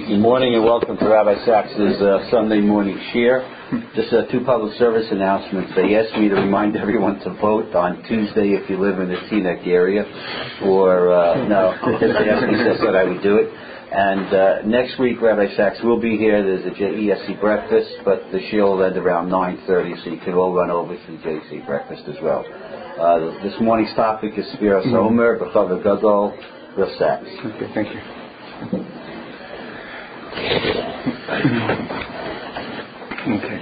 Good morning and welcome to Rabbi Sachs' Sunday morning share. Just two public service announcements. They asked me to remind everyone to vote on Tuesday if you live in the Teaneck area. They asked me, so I said I would do it. And next week, Rabbi Sachs will be here. There's a JESC breakfast, but the share will end around 9:30, so you can all run over to the JESC breakfast as well. This morning's topic is Sfiras Omer, B'Chava Gadol, Rav Sachs. Okay, thank you. Okay.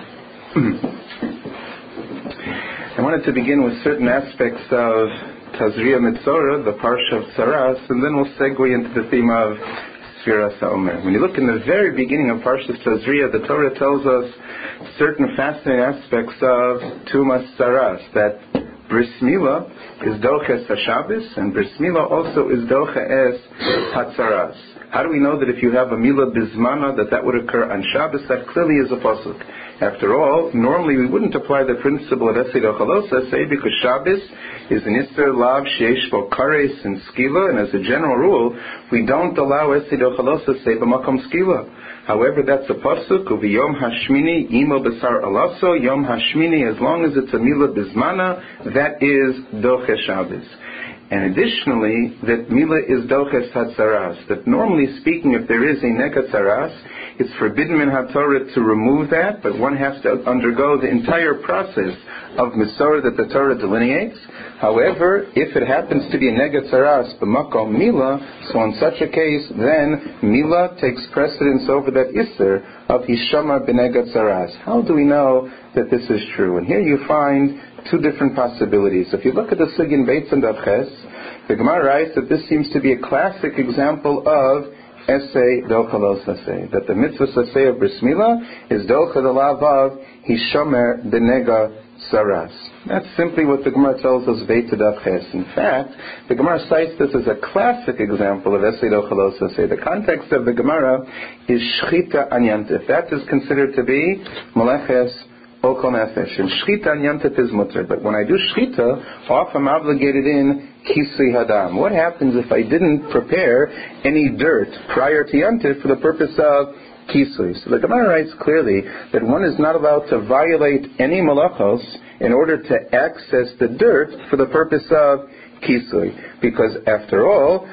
I wanted to begin with certain aspects of Tazria Mitzorah, the Parsha of Tzaras, and then we'll segue into the theme of Sfiras HaOmer. When you look in the very beginning of Parsha Tazria, the Torah tells us certain fascinating aspects of Tumas Tzaras, that Bris Milah is Doches HaShabbos, and Bris Milah also is Doches HaTzaras. How do we know that if you have a Milah Bizmana that would occur on Shabbos? That clearly is a pasuk. After all, normally we wouldn't apply the principle of Esid Ochalosa, say, because Shabbos is an Isser Lav Sheish Bo Kares and Skila, and as a general rule, we don't allow Esid Ochalosa, say, B'makom Skila. However, that's a pasuk, Uviyom Hashmini, Imo Basar Alaso, Yom Hashmini, as long as it's a Milah Bizmana, that is Doche Shabbos. And additionally, that Milah is Doches HaTzaras, that normally speaking, if there is a Nega Tzaras, it's forbidden in HaTorah to remove that, but one has to undergo the entire process of Mitzorah that the Torah delineates. However, if it happens to be a Nega Tzaras, B'makom Milah, so in such a case, then Milah takes precedence over that Isser of Hishama B'Nega Tzaras. How do we know that this is true? And here you find two different possibilities. If you look at the Sugin Beitz and Avches, the Gemara writes that this seems to be a classic example of Esei Dochalos Asei, that the mitzvah Asei of Bris Milah is Docha the Lav of Hishomer B'Nega Tzaras. That's simply what the Gemara tells us Beitz and Avches. In fact, the Gemara cites this as a classic example of Esei Dochalos Asei. The context of the Gemara is Shchita Anyantif. That is considered to be Meleches Okol Nefesh. And Shchita and Yantif is mutter. But when I do Shchita, often I'm obligated in Kisui Hadam. What happens if I didn't prepare any dirt prior to Yantif for the purpose of Kisui? So the Gemara writes clearly that one is not allowed to violate any malachos in order to access the dirt for the purpose of Kisui. Because after all,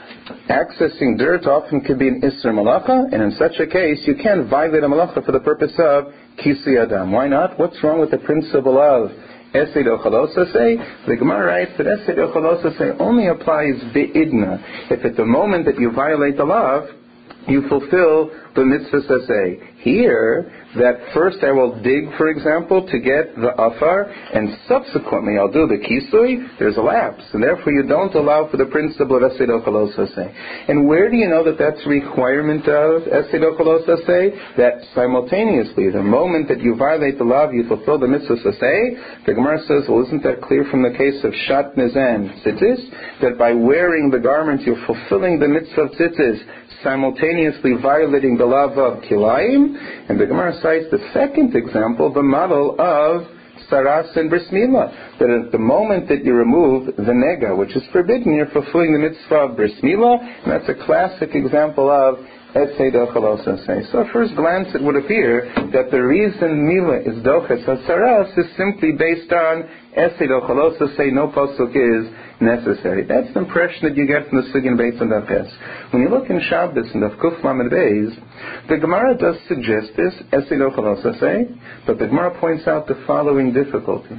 accessing dirt often can be an Isser Malacha, and in such a case, you can't violate a Malacha for the purpose of Kisui Adam. Why not? What's wrong with the principle of Esed Ochalosasei? The Gemara writes that Esed Ochalosasei only applies Be'idna. If at the moment that you violate the law, you fulfill the mitzvah saseh. Here, that first I will dig, for example, to get the afar, and subsequently I'll do the kisui, there's a lapse, and therefore you don't allow for the principle of Esed Ochalos Saseh. And where do you know that that's a requirement of Esed Ochalos Saseh? That simultaneously, the moment that you violate the law, you fulfill the mitzvah saseh. The Gemara says, well, isn't that clear from the case of Shatnez and Tzitzis? That by wearing the garment, you're fulfilling the mitzvah of Tzitzis, simultaneously violating the law of Kilayim. And the Gemara cites the second example, the model of Saras and Bris Milah, that at the moment that you remove the nega, which is forbidden, you're fulfilling the mitzvah of Bris Milah, and that's a classic example of Esed Ochalos Asei. So at first glance it would appear that the reason Milah is Doches HaTzaras is simply based on Esed Ochalos Asei, no pasuk is necessary. That's the impression that you get from the Sugin Beitz and Avches. When you look in Shabbos and of Kuf Lamed Beis, the Gemara does suggest this, Esed Ochalos Asei, but the Gemara points out the following difficulty.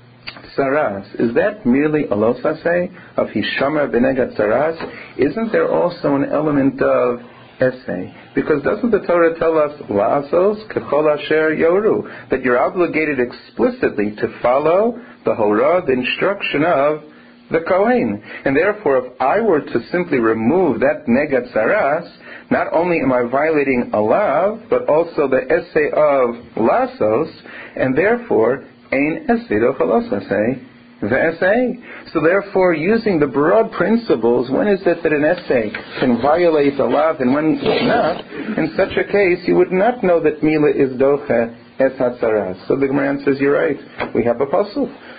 Tzaras, is that merely a los asei of Hishamar B'Nega Tzaras? Isn't there also an element of essay? Because doesn't the Torah tell us la'asos kechol asher yoru, that you're obligated explicitly to follow the Horah, the instruction of the Kohen? And therefore, if I were to simply remove that nega tzaras, not only am I violating a law, but also the essay of lasos, and therefore ein essay dochalos essay. The essay. So therefore, using the broad principles, when is it that an essay can violate a law and when not? In such a case, you would not know that Milah is doche es hatzaras. So the Gemara says, you're right. We have a pasuk.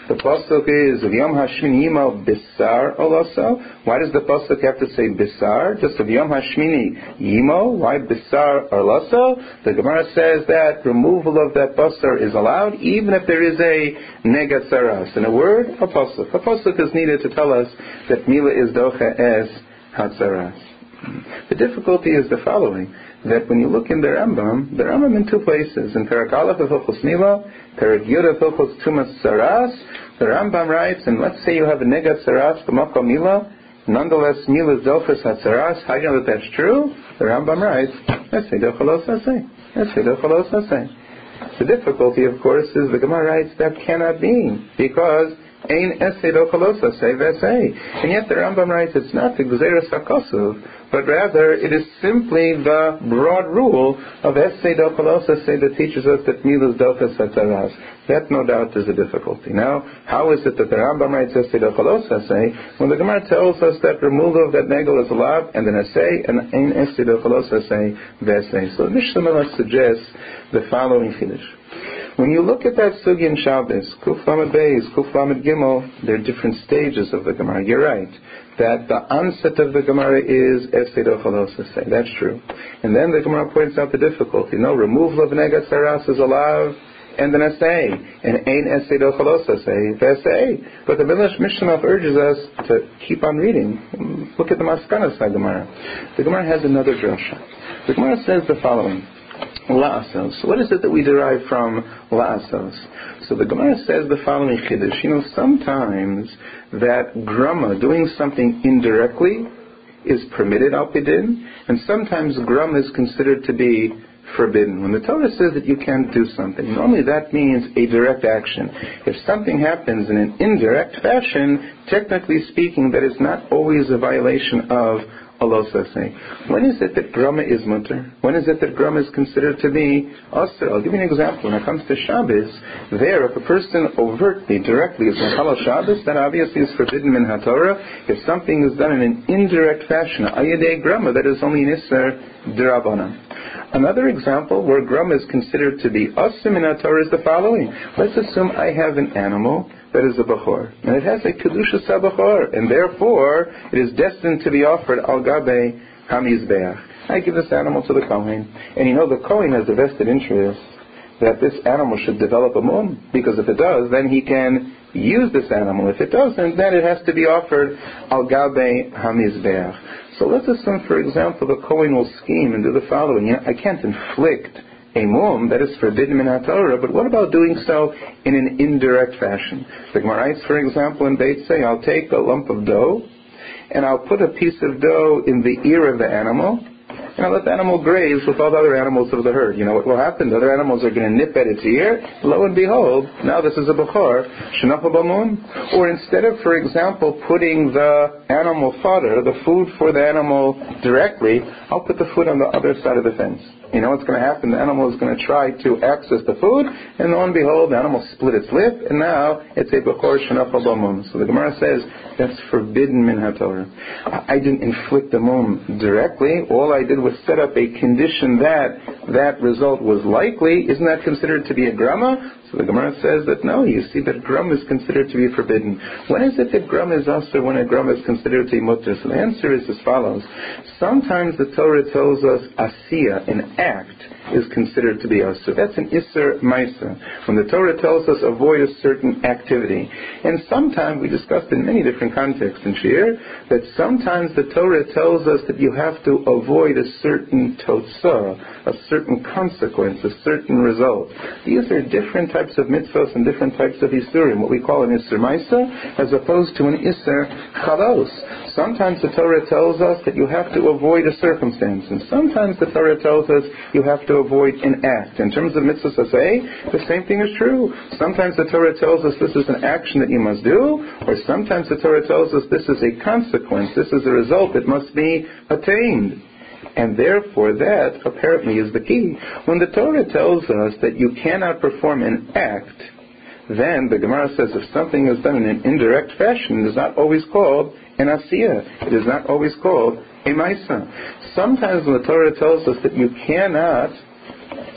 The pasuk is V'yom hashmini yimo bisar oloso. Why does the pasuk have to say bisar? Just V'yom hashmini yimo. Why bisar oloso? The Gemara says that removal of that basar is allowed even if there is a nega saras. In a word, a pasuk. A pasuk is needed to tell us that mila is docha es hatzaras. The difficulty is the following, that when you look in the Rambam in two places, in Perak Aleph of Hilchos Mila, Perak Yud of Hilchos Tumas Saras, the Rambam writes, and let's say you have a negat saras, b'makom Mila, nonetheless Mila is dochas hatzaras. How do you know that that's true? The Rambam writes, Esei dochalos asei. Esei dochalos asei. The difficulty, of course, is the Gemara writes that cannot be, because Ein esei dochalos asei v'esei. And yet the Rambam writes it's not the gzeres hakasuv, but rather it is simply the broad rule of esei dochalos asei that teaches us that milus dochas hatzaras. That no doubt is a difficulty. Now, how is it that the Rambam writes esei dochalos asei when the Gemara tells us that removal of that negel is allowed and an esei and ein esei dochalos asei v'esei? So Mishnah Melech suggests the following chiddush. When you look at that sugi in Shabbos, Kuf Lamed Beis, Kuf Lamed Gimel, there are different stages of the Gemara. You're right, that the onset of the Gemara is Esei dochalos asei. That's true. And then the Gemara points out the difficulty. No, removal of negat saras is allowed, and an esei, and ein esei dochalos asei, v'esei. But the Mishnah urges us to keep on reading. Look at the Maskanas Gemara. The Gemara has another drasha. The Gemara says the following. La'asos. What is it that we derive from la'asos? So the Gemara says the following chiddush. Sometimes that grama, doing something indirectly, is permitted al pidin, and sometimes grama is considered to be forbidden. When the Torah says that you can't do something, normally that means a direct action. If something happens in an indirect fashion, technically speaking, that is not always a violation of Allah saying. When is it that grama is mutter? When is it that grama is considered to be asr? I'll give you an example. When it comes to Shabbos, there, if a person overtly, directly is mechalal Shabbos, that obviously is forbidden min haTorah. If something is done in an indirect fashion, ayadei grama, that is only an isser d'Rabbanan. Another example where grama is considered to be asr min haTorah is the following. Let's assume I have an animal that is a bachor, and it has a kedusha sabachor, and therefore it is destined to be offered al gabe hamizbeach. I give this animal to the Kohen, and the Kohen has the vested interest that this animal should develop a mum, because if it does, then he can use this animal. If it doesn't, then it has to be offered al gabe hamizbeach. So let's assume, for example, the Kohen will scheme and do the following. I can't inflict a mum that is forbidden in HaTorah, but what about doing so in an indirect fashion? The Gemara writes, for example, in Beit Say, I'll take a lump of dough, and I'll put a piece of dough in the ear of the animal, and I'll let the animal graze with all the other animals of the herd. What will happen? The other animals are going to nip at its ear. Lo and behold, now this is a bechor, shenachal b'mum. Or instead of, for example, putting the animal fodder, the food for the animal directly, I'll put the food on the other side of the fence. What's going to happen? The animal is going to try to access the food, and lo and behold, the animal split its lip, and now it's a bechor shenachal b'mum. So the Gemara says that's forbidden min haTorah. I didn't inflict the mum directly. All I did was set up a condition that result was likely. Isn't that considered to be a grama? So the Gemara says that no, you see that grama is considered to be forbidden. When is it that grama is asur, when a grama is considered to be mutter? So the answer is as follows. Sometimes the Torah tells us asiya, an act, is considered to be asur. That's an isser maisa. When the Torah tells us avoid a certain activity. And sometimes, we discussed in many different contexts in Shir, that sometimes the Torah tells us that you have to avoid a certain totzah, a certain consequence, a certain result. These are different types of mitzvahs and different types of isurim, what we call an isser maisa, as opposed to an isser chalos. Sometimes the Torah tells us that you have to avoid a circumstance, and sometimes the Torah tells us you have to avoid an act. In terms of mitzvahs aseh, the same thing is true. Sometimes the Torah tells us this is an action that you must do, or sometimes the Torah tells us this is a consequence, this is a result that must be attained. And therefore that apparently is the key. When the Torah tells us that you cannot perform an act, then the Gemara says if something is done in an indirect fashion, it is not always called an asiyah. It is not always called a maisa. Sometimes when the Torah tells us that you cannot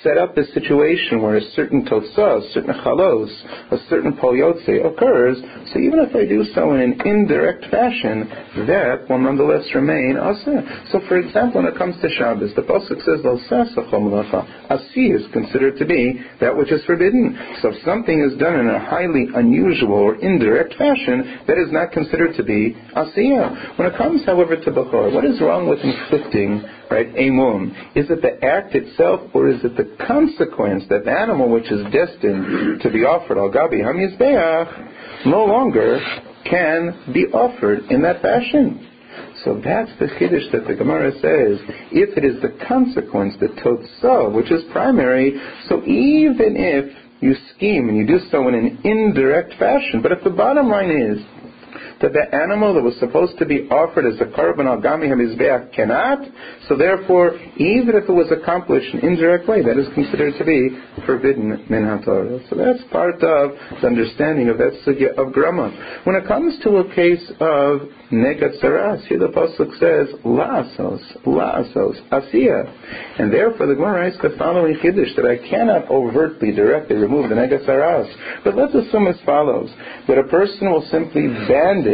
set up this situation where a certain totzah, a certain chalos, a certain pol yotze occurs, so even if I do so in an indirect fashion, that will nonetheless remain aseh. So for example, when it comes to Shabbos, the pasuk says, Lo sasach malacha. Asi is considered to be that which is forbidden. So if something is done in a highly unusual or indirect fashion, that is not considered to be asiyah. When it comes, however, to Bechor, what is wrong with inflicting, right, emun? Is it the act itself, or is it the consequence that the animal which is destined to be offered al gabi hamizbeach no longer can be offered in that fashion? So that's the chiddush that the Gemara says. If it is the consequence, the totzah, which is primary, so even if you scheme and you do so in an indirect fashion, but if the bottom line is that the animal that was supposed to be offered as a korban al gami hamizbeach cannot, so therefore, even if it was accomplished in an indirect way, that is considered to be forbidden min haTorah. So that's part of the understanding of that sugya of grama. When it comes to a case of negat saras, here the pasuk says la'asos, asiyah, and therefore the Gemara writes the following chiddush, that I cannot overtly, directly remove the negat saras. But let's assume as follows, that a person will simply bandage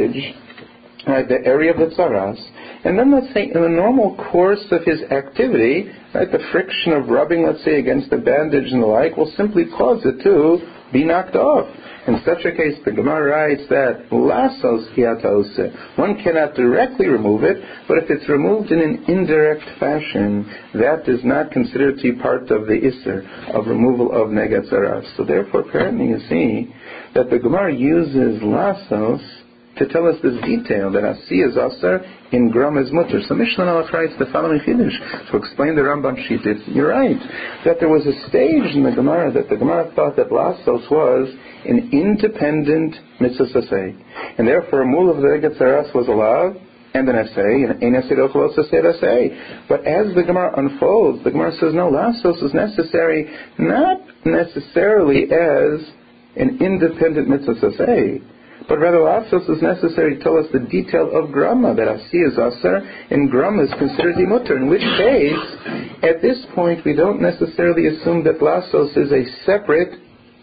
the area of the tzaras, and then let's say in the normal course of his activity, right, the friction of rubbing, let's say, against the bandage and the like will simply cause it to be knocked off. In such a case, the Gemara writes that lasos hiatose, one cannot directly remove it, but if it's removed in an indirect fashion, that is not considered to be part of the isser of removal of negat zaras. So therefore, apparently you see that the Gemara uses lasos to tell us this detail, that asi is asar, in gram is mutter. So Mishnah Malach writes the following chiddush to explain the Rambam Shittit. You're right, that there was a stage in the Gemara that the Gemara thought that lasos was an independent mitzvah saseh, and therefore a mul of the negat zaras was allowed, and an essay, and ein essay dochalos essay. But as the Gemara unfolds, the Gemara says, no, lasos is necessary, not necessarily as an independent mitzvah saseh, but rather lasos is necessary to tell us the detail of grama, that asi is asar, and grama is considered imutter, in which case, at this point, we don't necessarily assume that lasos is a separate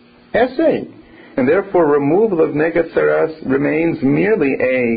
essay, and therefore removal of negat zaras remains merely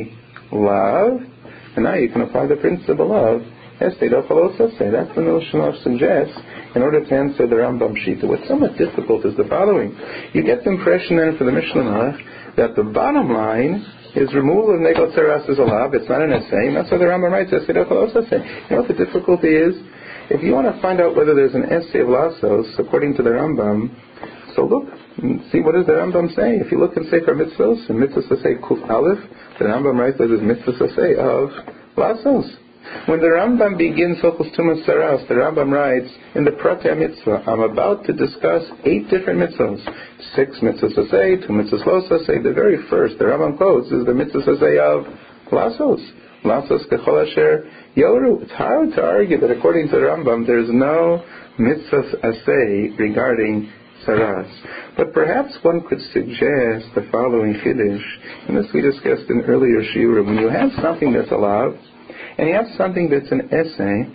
a lav, and now you can apply the principle of essay dochalos essay. That's what the Mishnah suggests in order to answer the Rambam Shita. What's somewhat difficult is the following. You get the impression then for the Mishnah that the bottom line is removal of negat zaras is a lav, it's not an essay, and that's why the Rambam writes essay dochalos essay. You know what the difficulty is? If you want to find out whether there's an essay of lasos, according to the Rambam, so look and see what does the Rambam say. If you look in Sefer Mitzvos, in Mitzvah Saseh Kuf Aleph, the Rambam writes that there's Mitzvah Saseh of lasos. When the Rambam begins Hilchos Tumas Saras, the Rambam writes, in the Pratei Mitzvah, I'm about to discuss 8 different mitzvahs. 6 mitzvahs saseh, 2 mitzvahs lo saseh. The very first, the Rambam quotes, is the mitzvah saseh of lasos. Lasos kechol asher yoru. It's hard to argue that according to the Rambam, there's no mitzvah saseh regarding saras. But perhaps one could suggest the following chiddush, and this we discussed in earlier shiurim. When you have something that's a lav, and you have something that's an essay,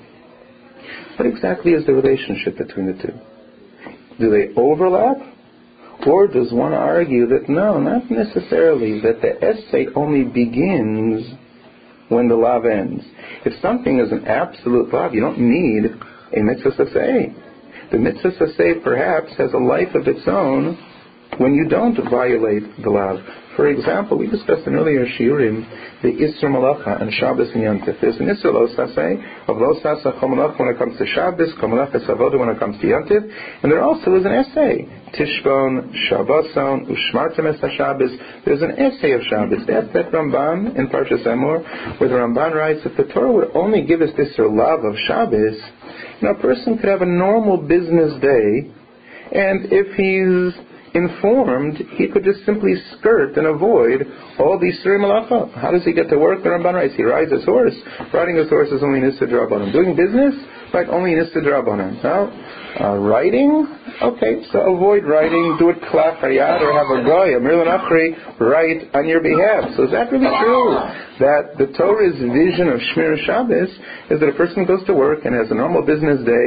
what exactly is the relationship between the two? Do they overlap? Or does one argue that no, not necessarily, that the essay only begins when the lav ends? If something is an absolute lav, you don't need a mitzvah saseh. The mitzvah saseh perhaps has a life of its own when you don't violate the lav. For example, we discussed in earlier shiurim the Isser Malacha on Shabbos and Yontif. There's an Isser Lo Saseh of Lo Saseh Chomalach when it comes to Shabbos, Chomalach Esavoda when it comes to Yontif, and there also is an essay, Tishbon, Shabboson, Ushmartem Es HaShabbos. There's an essay of Shabbos. That's that Ramban in Parshas Emor, where the Ramban writes, if the Torah would only give us this lav of Shabbos, a person could have a normal business day, and if he's informed, he could just simply skirt and avoid all these Surei Malacha. How does he get to work? The Ramban writes, he rides his horse. Riding his horse is only Nissa D'Rabbanan. Doing business? Right, only Nissa D'Rabbanan. Writing? Okay, so avoid writing, do it klaf hayad, or have a goy, a mirlan achri, write on your behalf. So is that really true? That the Torah's vision of Shmir Shabbos is that a person goes to work and has a normal business day,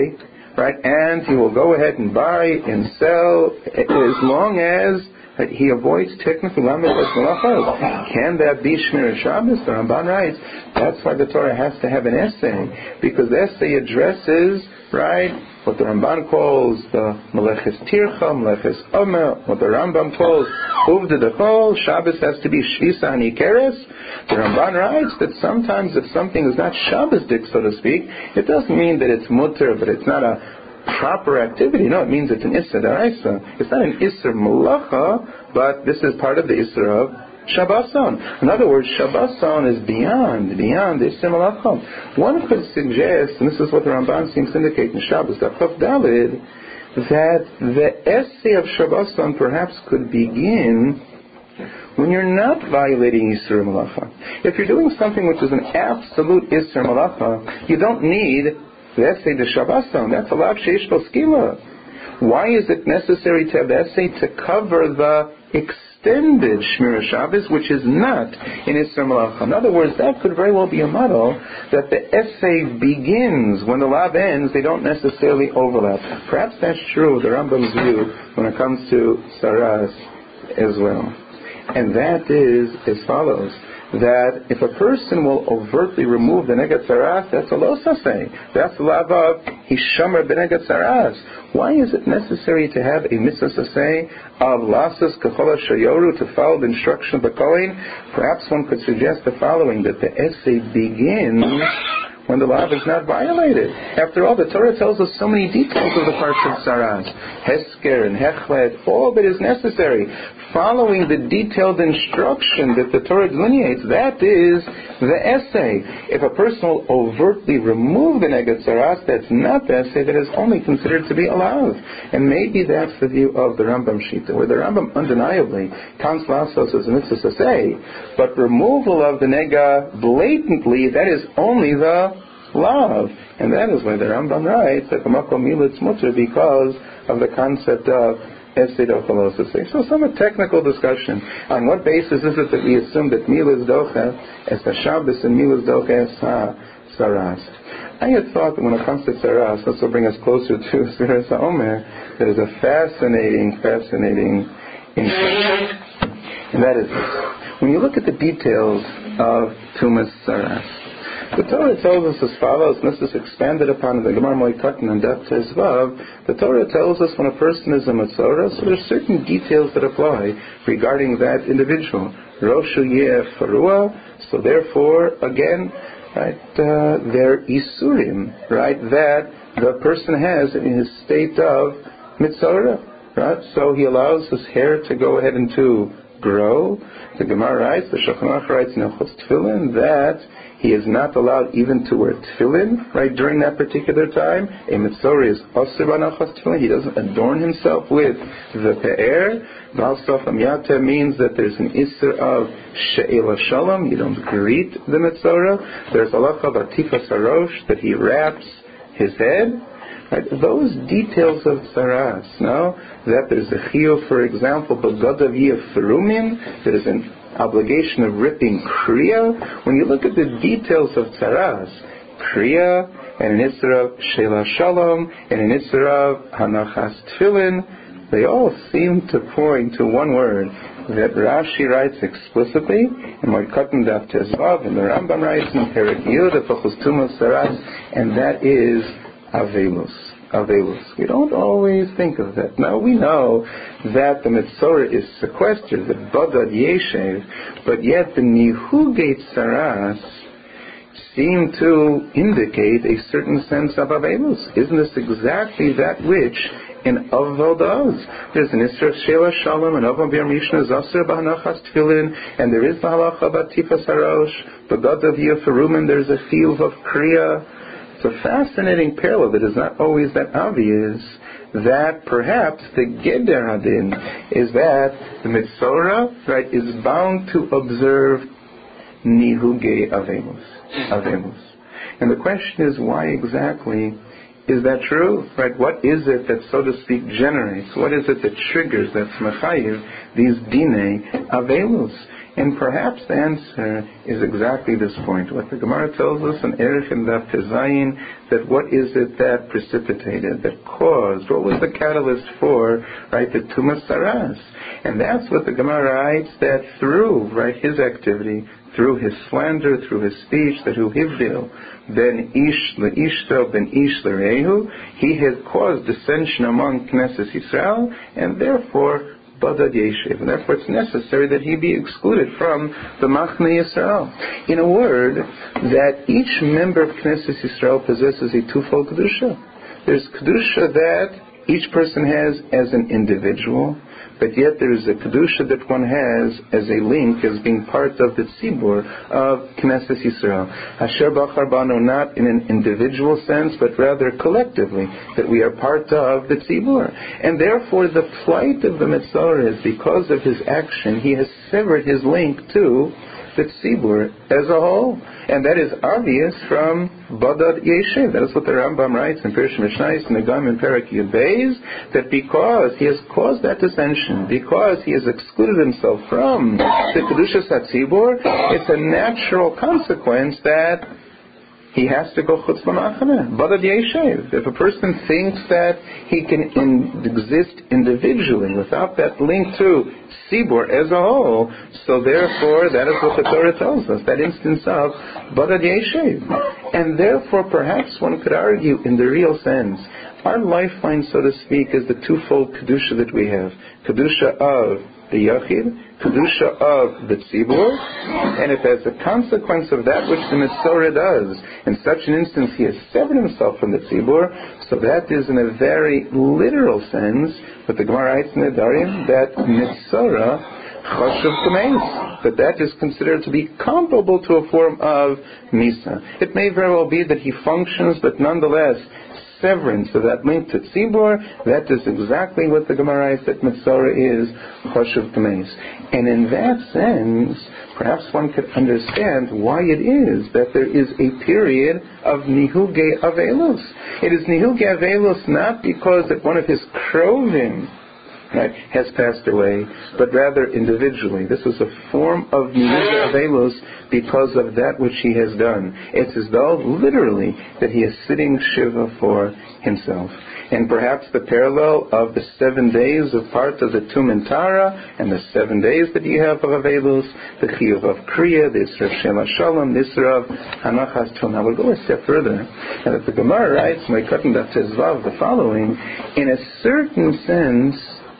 right? And he will go ahead and buy and sell as long as he avoids technically lamed es malachos. Can that be Shmir Shabbos? The Ramban writes that's why the Torah has to have an essay, because the essay addresses, right, what the Ramban calls the Meleches Tircha, Meleches Omer, what the Rambam calls Uvda Dechol. Shabbos has to be Shvisa Anikeres. The Ramban writes that sometimes if something is not Shabbos-dik, so to speak, it doesn't mean that it's mutter, but it's not a proper activity. No, it means it's an Isser D'Oraisa. It's not an Isser Malacha, but this is part of the Isser of Shabboson. In other words, Shabboson is beyond the Isser Malacha. One could suggest, and this is what the Ramban seems to indicate in Shabbos, Daf Daled, that the essay of Shabboson perhaps could begin when you're not violating Isser Malacha. If you're doing something which is an absolute Isser Malacha, you don't need the essay to Shabboson. That's a lav sheish bo skila. Why is it necessary to have the essay to cover the extended Shmira Shabbos, which is not in Isser Malacha? In other words, that could very well be a model that the essay begins when the lav ends. They don't necessarily overlap. Perhaps that's true of the Rambam's view when it comes to Saras as well. And that is as follows: that if a person will overtly remove the Neged Saras, that's a lo saseh. That's the lav of Hishamar b'Neged Saras. Why is it necessary to have a mitzvah saseh of lasas kachol shayoru, to follow the instruction of the Kohen? Perhaps one could suggest the following: that the essay begins when the lav is not violated. After all, the Torah tells us so many details of the parsha of Saras, Hesker and Hechlet. All that is necessary, following the detailed instruction that the Torah delineates, that is the essay. If a person will overtly remove the Neged Saras, that's not the essay, that is only considered to be allowed. And maybe that's the view of the Rambam Shita, where the Rambam undeniably counts lasos as a mitzvah saseh, but removal of the Nega blatantly, that is only the lav. And that is why the Rambam writes that the makom militz mutter, because of the concept of essay docha. So some technical discussion. On what basis is it that we assume that milas docha es Shabbos and milas docha es Saras? I had thought that when it comes to Saras, this will bring us closer to Sfiras HaOmer. There is a fascinating insight. And that is this: when you look at the details of Tumas Saras, the Torah tells us as follows, and this is expanded upon in the Gemara Moed and Daf Tezvav. The Torah tells us when a person is a Matzorah, so there are certain details that apply regarding that individual. Roshu Yeh Farua, so therefore, again, right, they're Isurim, right, that the person has in his state of Mitzorah, right? So he allows his hair to go ahead and to grow. The Gemara writes, the Shulchan Aruch writes in Hilchos Tefillin, that he is not allowed even to wear tefillin, right, during that particular time. A mitzorah is osir b'anachas tefillin. He doesn't adorn himself with the pe'er. Val Sofam Yateh means that there's an isser of she'ela shalom. You don't greet the mitzorah. There's halacha of atifas harosh, that he wraps his head. Right? Those details of Saras, no? That there's a chiyuv, for example, b'gadav yeh ferumin, that is an obligation of ripping kriya. When you look at the details of Saras, kriya, and an isra of sheila shalom, and an isra of hanachas tefillin, they all seem to point to one word that Rashi writes explicitly, and Moed Katan Daf Tezvav, and the Rambam writes in Perek Yud of Hilchos Tumas Saras, and that is Avelus. We don't always think of that. Now we know that the Mitzorah is sequestered, the Badad Yeshev, but yet the Nihugate Saras seem to indicate a certain sense of Avelus. Isn't this exactly that which an Avel does? There's an Isra of Sheila Shalom, and Avel B'Yom Rishon is Asr B'Hanachas Tefillin, and there is the Halacha B'Tifas Harosh, B'Gadav Yeh Ferumin, there's a field of Kriya. It's a fascinating parallel that is not always that obvious, that perhaps the Geder Hadin is that the Mitzorah, right, is bound to observe Nihuge Avelus. And the question is, why exactly is that true? Right? What is it that, so to speak, generates? What is it that triggers, that mechayiv, these Dinei Avelus? And perhaps the answer is exactly this point. What the Gemara tells us in Erech and Daf Tezayin, that what is it that precipitated, that caused, what was the catalyst for, right, the Tumas Saras? And that's what the Gemara writes, that through, right, his activity, through his slander, through his speech, that who hivdil, ben ish leishto, ben ish lerehu, he had caused dissension among Knesset Yisrael, and therefore Badad Yeshiv, and therefore it's necessary that he be excluded from the Machne Yisrael. In a word, that each member of Knesset Yisrael possesses a twofold Kedusha. There's Kedusha that each person has as an individual, but yet there is a Kedusha that one has as a link, as being part of the Tzibur of Knesset Yisrael. Asher Bachar Banu, not in an individual sense, but rather collectively, that we are part of the Tzibur. And therefore the plight of the Metzora is because of his action, he has severed his link to the Tzibur as a whole. And that is obvious from Badad Yeshiv. That is what the Rambam writes in Pirush Mishnayos Negam in Perek Yud Beis, that because he has caused that dissension, because he has excluded himself from the Kedushas HaTzibur, it's a natural consequence that he has to go chutz l'machane, badad yeshev. If a person thinks that he can exist individually without that link to Tzibur as a whole, so therefore that is what the Torah tells us, that instance of badad yeshev. And therefore perhaps one could argue in the real sense, our lifeline, so to speak, is the twofold Kedusha that we have. Kedusha of the Yachid, Kedusha of the Tzibur, and if as a consequence of that which the Metzora does, in such an instance he has severed himself from the Tzibur, so that is in a very literal sense, what the Gemara writes in the Darim, that Metzora Chashuv Kameis, that is considered to be comparable to a form of Misa. It may very well be that he functions, but nonetheless, severance of that link to Tzibur, that is exactly what the Gemara writes, that Metzora is Choshev Kameis. And in that sense, perhaps one could understand why it is that there is a period of Nihuge Avelus. It is Nihuge Avelus not because that one of his Krovim, right, has passed away, but rather individually. This is a form of Nihuge Avelus because of that which he has done. It's as though, literally, that he is sitting Shiva for himself. And perhaps the parallel of the 7 days of part of the Tumintara and the 7 days that you have of Avelus, the Chiyuv of Kriya, the Isra of Shema Shalom, the Isra of Hanachas Ton. I will go a step further, and that the Gemara writes, Moikatan Daf Tezvav, the following, in a certain sense,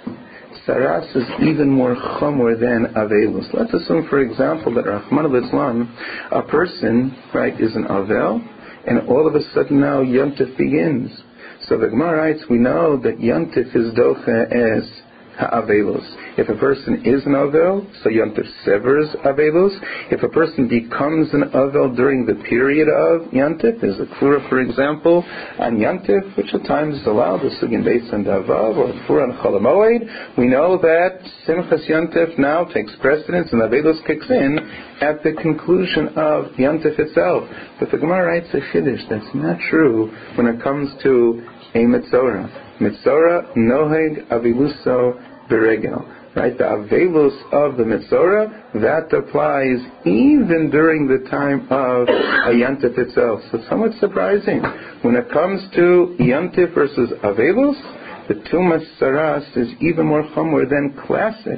Saras is even more chomor than Avelus. Let's assume, for example, that Rahman al-Islam, a person, right, is an Avel, and all of a sudden now Yom Tov begins. So the Gemara writes, we know that Yom Tov is docha as Ha'avelus. If a person is an Avel, so Yom Tov severs Avelus. If a person becomes an Avel during the period of Yom Tov, there's a Kfura, for example, on Yom Tov, which at times is allowed, the Sugin Beis and Davav, or Kfura on Chol HaMoed, we know that Simchas Yom Tov now takes precedence and Avelus kicks in at the conclusion of Yom Tov itself. But the Gemara writes a Chiddush, that's not true when it comes to a Metzora. Metzora noheg aviluso beregel. Right, the avelus of the Metzora, that applies even during the time of a Yom Tov itself. So it's somewhat surprising. When it comes to Yom Tov versus avelus, the Tumas Saras is even more chomor than classic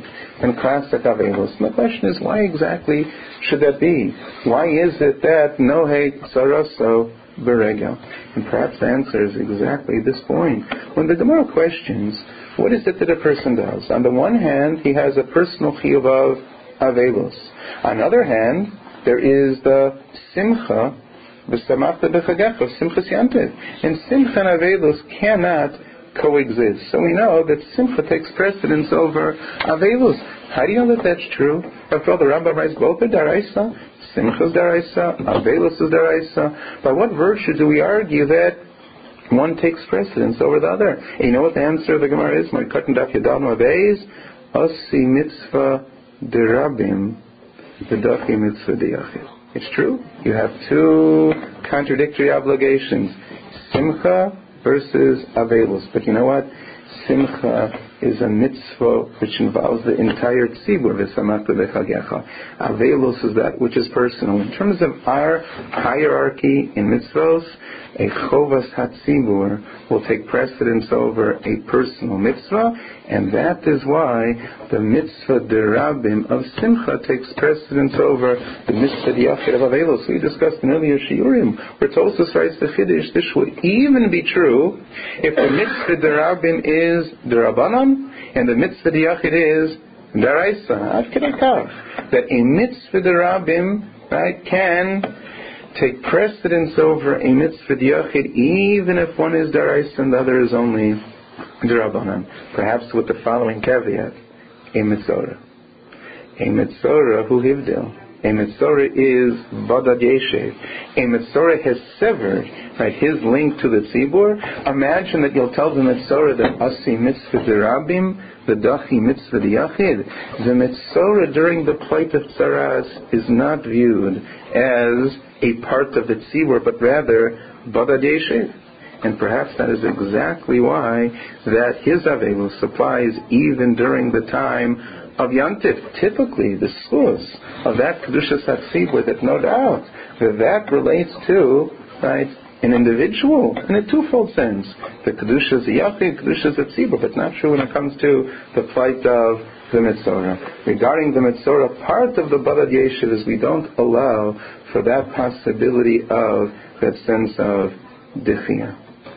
avelus. And the question is, why exactly should that be? Why is it that noheg saraso beregel? And perhaps the answer is exactly this point. When the Gemara questions, what is it that a person does? On the one hand, he has a personal chiyuv of avelus. On the other hand, there is the simcha, v'samachta b'chagecha, of simchas Yom Tov. And simcha and avelus cannot coexist. So we know that simcha takes precedence over avelus. How do you know that that's true? After all, the Rambam writes both are daraisa. Simcha is daraisa, avelus is daraisa. By what virtue do we argue that one takes precedence over the other? And you know what the answer of the Gemara is? My cotton daf yadal ma'beis, osi mitzvah derabim, v'dachi mitzvah deyachid. It's true. You have two contradictory obligations: simcha versus avelus. But you know what? Simcha is a mitzvah which involves the entire tzibur. V'samachta b'chagecha. Avelus is that which is personal. In terms of our hierarchy in mitzvahs, a chovas hatzibur will take precedence over a personal mitzvah, and that is why the mitzvah derabim of simcha takes precedence over the mitzvah diyachid of avelus. We discussed in earlier shiurim where Tosfos writes the chiddush. This would even be true if the mitzvah derabim is derabanan and the mitzvah diyachid is daraisa. Ad kedei kach that a mitzvah derabim, right, can take precedence over a mitzvah diyachid even if one is daraisa and the other is only derabanan. Perhaps with the following caveat: a mitzorah. A mitzorah hu hivdil. A mitzorah is badad yeshev. A mitzorah has severed, right, his link to the tzibur. Imagine that you'll tell the mitzorah that asi mitzvah derabim, the dachi mitzvah diyachid. The mitzorah during the plight of tzaras is not viewed as a part of the tzibur, but rather badad yeshev. And perhaps that is exactly why that his avelus applies even during the time of Yantif. Typically, the source of that Kedushas HaTzibur, that no doubt that relates to, right, an individual in a twofold sense. The Kedushas Yachid, Kedushas HaTzibur, but not true when it comes to the plight of the Mitzorah. Regarding the Mitzorah, part of the Badad Yeshiv is we don't allow for that possibility of that sense of Dichiyah.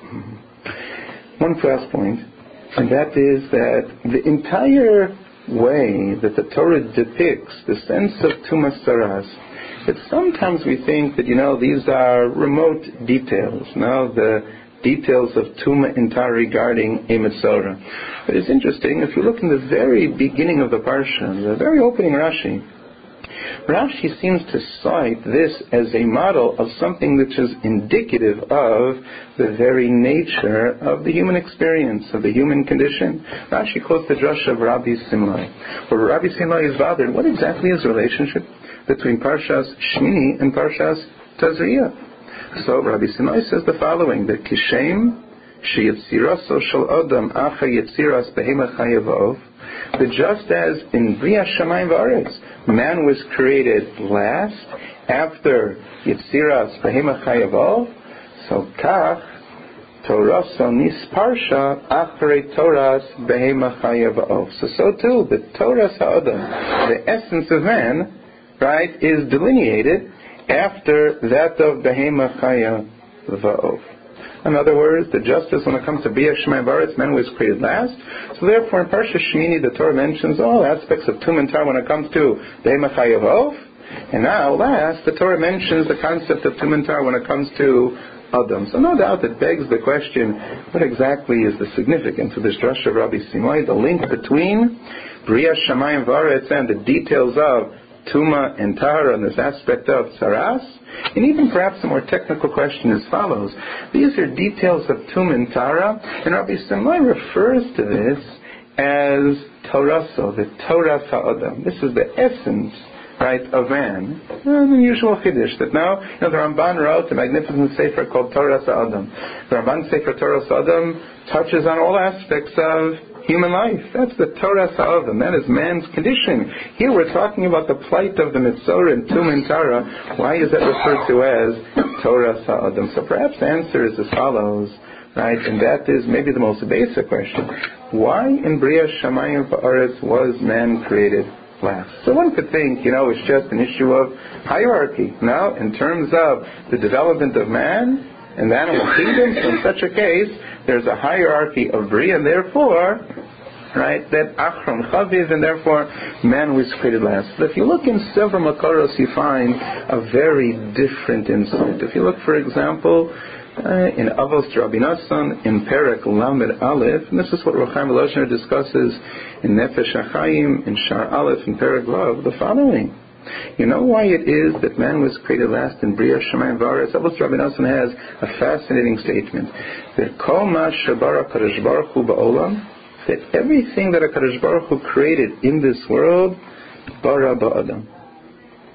One last point, and that is that the entire way that the Torah depicts the sense of Tumas Saras, that sometimes we think that, these are remote details, the details of Tuma and Tar regarding a Mitzorah. But it's interesting, if you look in the very beginning of the Parsha, the very opening Rashi seems to cite this as a model of something which is indicative of the very nature of the human experience, of the human condition. Rashi quotes the drush of Rabbi Simlai, where Rabbi Simlai is bothered. What exactly is the relationship between Parshas Shmini and Parshas Tazria? So Rabbi Simlai says the following, that Kishem sheyitziraso shel Adam acha yitziras behema chayavov, that just as in Bria Shamayim V'Aretz, man was created last after Yitziras Behema Chayavov, so Kach Toraso Nisparsha Achrei Toras Behema Chayavov. So too, the Toras Ha'adam, the essence of man, right, is delineated after that of Behema Chayavov. In other words, the justice when it comes to Bria Shamayim V'Aretz, man was created last. So therefore, in Parsha Shmini, the Torah mentions all aspects of Tum and Tar when it comes to Behema Chayavov. And now, last, the Torah mentions the concept of Tum and Tar when it comes to Adam. So no doubt it begs the question, what exactly is the significance of this drush of Rabbi Simai, the link between Bria Shamayim V'Aretz and the details of Tuma and Tahara and this aspect of Tzaras? And even perhaps a more technical question as follows. These are details of Tum and Tahara, and Rabbi Simai refers to this as Toraso, the Toras Ha'adam. This is the essence, right, of man. An unusual chiddush that now, the Ramban wrote a magnificent sefer called Toras Ha'adam. The Ramban sefer Toras Ha'adam touches on all aspects of human life. That's the Torah Sa'adim. That is man's condition. Here we're talking about the plight of the Mitzorah and Tum and Tara. Why is that referred to as Torah Sa'adim? So perhaps the answer is as follows, right? And that is maybe the most basic question. Why in Bria Shamayim V'Aretz was man created last? So one could think, it's just an issue of hierarchy. Now, in terms of the development of man and the animal kingdom, so in such a case, there's a hierarchy of Bria, and therefore, right, that Achron Chaviv, and therefore man was created last. But if you look in several Makaros, you find a very different insight. If you look, for example, in Avos Rabbi Nassan, in Perek Lamed Aleph, and this is what Ruchaim Elozner discusses in Nefesh HaChaim, in Shar Aleph, in Perek Vav, the following. You know why it is that man was created last in Bria Shamayim V'Aretz? Avos Rabbi Nassan has a fascinating statement. That Kol Ma Shabara Kadosh Baruch Hu Ba'olam, that everything that HaKadosh Baruch Hu created in this world, Bara Ba'adam.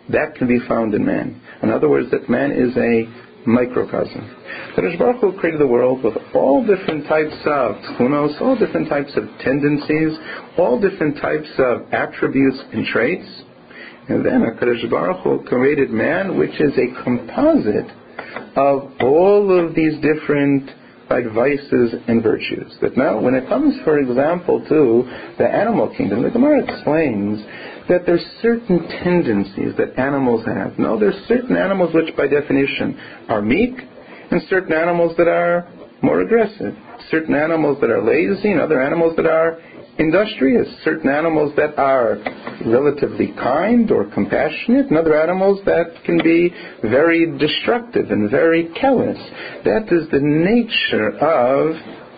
that can be found in man. In other words, that man is a microcosm. Kadosh Baruch Hu created the world with all different types of tchunos, all different types of tendencies, all different types of attributes and traits. And then Kadosh Baruch Hu created man, which is a composite of all of these different vices and virtues. That now, when it comes, for example, to the animal kingdom, the Gemara explains that there's certain tendencies that animals have. No, there's certain animals which by definition are meek, and certain animals that are more aggressive. Certain animals that are lazy, and other animals that are industrious. Certain animals that are relatively kind or compassionate, and other animals that can be very destructive and very callous. That is the nature of